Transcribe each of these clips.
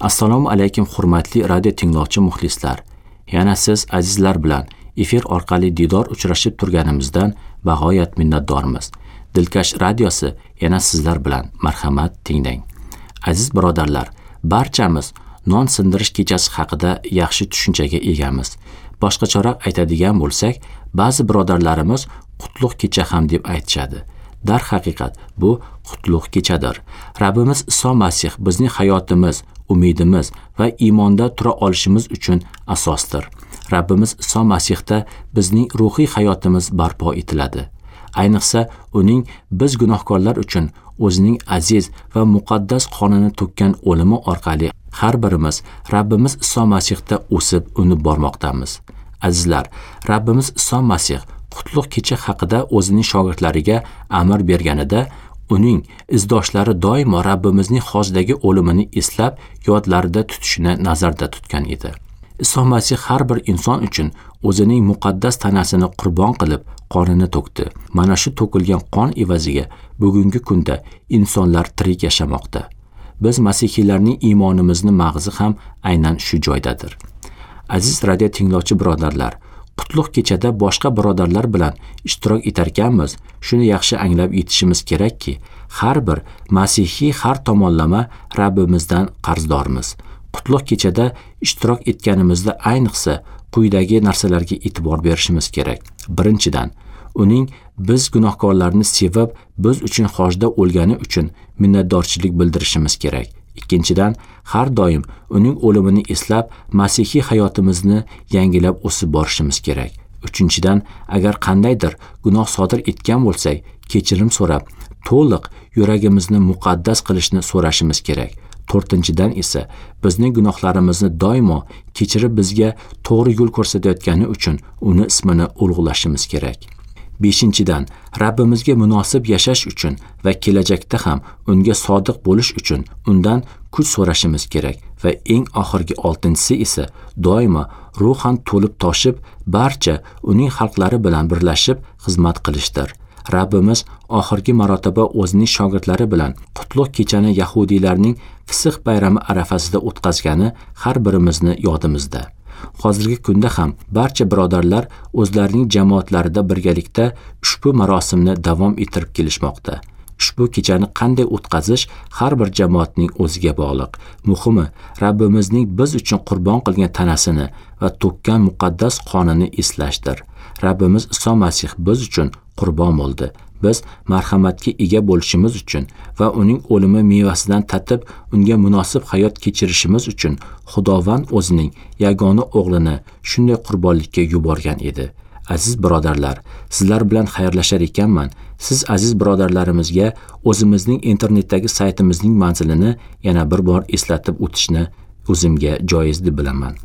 Assalomu alaykum hurmatli radio tinglovchi muxlislar. Yana siz azizlar bilan efir orqali didor uchrashib turganimizdan bag'oyat minnatdormiz. Dilkash radiosi yana sizlar bilan marhamat tinglang. Aziz birodarlar, barchamiz non sindirish kechasi haqida yaxshi tushunchaga egamiz. Boshqacharoq aytadigan bo'lsak, ba'zi birodarlarimiz qutlug' kecha ham deb aytishadi. Darhaqiqat bu qutlug' kechadir. Rabbimiz Iso Masih bizning hayotimiz, umidimiz va iymonda tura olishimiz uchun asosdir. Rabbimiz Iso Masihda bizning ruhiy hayotimiz barpo etiladi. Ayniqsa uning biz gunohkorlar uchun o'zining aziz va muqaddas qonini to'kkan o'limi orqali har birimiz Rabbimiz Iso Masihda o'sib unib bormoqdamiz. Azizlar, Rabbimiz Iso Masih qutlug' kecha haqida o'zining shogirdlariga amr berganida uning izdoshlari doimo Rabbimizning hojdagi o'limini eslab yodlarida tutishini nazarda tutgan edi. Iso Masih har bir inson uchun o'zining muqaddas tanasini qurbon qilib qonini to'kdi. Mana shu to'kilgan qon evaziga bugungi kunda insonlar tirik yashamoqda. Biz masihiylarning iymonimizni mag'zi ham aynan shu joydadir. Aziz radio tinglovchi birodarlar, qutlug' kechada boshqa birodarlar bilan ishtirok etarkanmiz, shuni yaxshi anglab yetishimiz kerakki, har bir masihiy har tomonlama Rabbimizdan qarzdormiz. Qutlug' kechada ishtirok etganimizda ayniqsa quyidagi narsalarga e'tibor berishimiz kerak. Birinchidan, uning biz gunohkorlarni sevib, biz uchun hojda o'lgani uchun minnatdorchilik bildirishimiz kerak. Ikkinchidan, har doim uning o'limini eslab, masihiy hayotimizni yangilab o'sib borishimiz kerak. Uchinchidan, agar qandaydir gunoh sodir etgan bo'lsak, kechirim so'rab, to'liq yuragimizni muqaddas qilishni so'rashimiz kerak. To'rtinchidan esa bizning gunohlarimizni doimo kechirib bizga to'g'ri yo'l ko'rsatayotgani uchun uni ismini ulug'lashimiz kerak. Beshinchidan, Rabbimizga munosib yashash uchun va kelajakda ham unga sodiq bo'lish uchun undan kuch so'rashimiz kerak va eng oxirgi oltinchisi esa doimo ruhan to'lib toshib barcha uning xalqlari bilan birlashib xizmat qilishdir. Rabbimiz oxirgi marotaba o'zining shogirdlari bilan qutlug' kechani yahudiylarning Fisq bayrami arafasida o'tkazgani har birimizni yodimizda. Hozirgi kunda ham barcha birodarlar o'zlarining jamoatlarida birgalikda ushbu marosimni davom ettirib kelishmoqda. Ushbu kechani qanday o'tkazish har bir jamoatning o'ziga bog'liq. Muhimi, Rabbimizning biz uchun qurbon qilgan tanasini va to'kkan muqaddas qonini eslashdir. Rabbimiz Iso Masih biz uchun qurbon bo'ldi. Biz marhamatga ega bo'lishimiz uchun va uning o'limi mevasidan tatib unga munosib hayot kechirishimiz uchun Xudovand o'zining yagona o'g'lini shunday qurbonlikka yuborgan edi. Aziz birodarlar, sizlar bilan xayrlashar ekanman. Siz aziz birodarlarimizga o'zimizning internetdagi saytimizning manzilini yana bir bor eslatib o'tishni o'zimga joiz deb bilaman.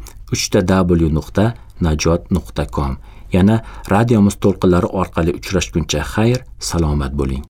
www.najot.com. Yana radiomiz to'lqinlari orqali uchrashguncha xayr, salomat bo'ling.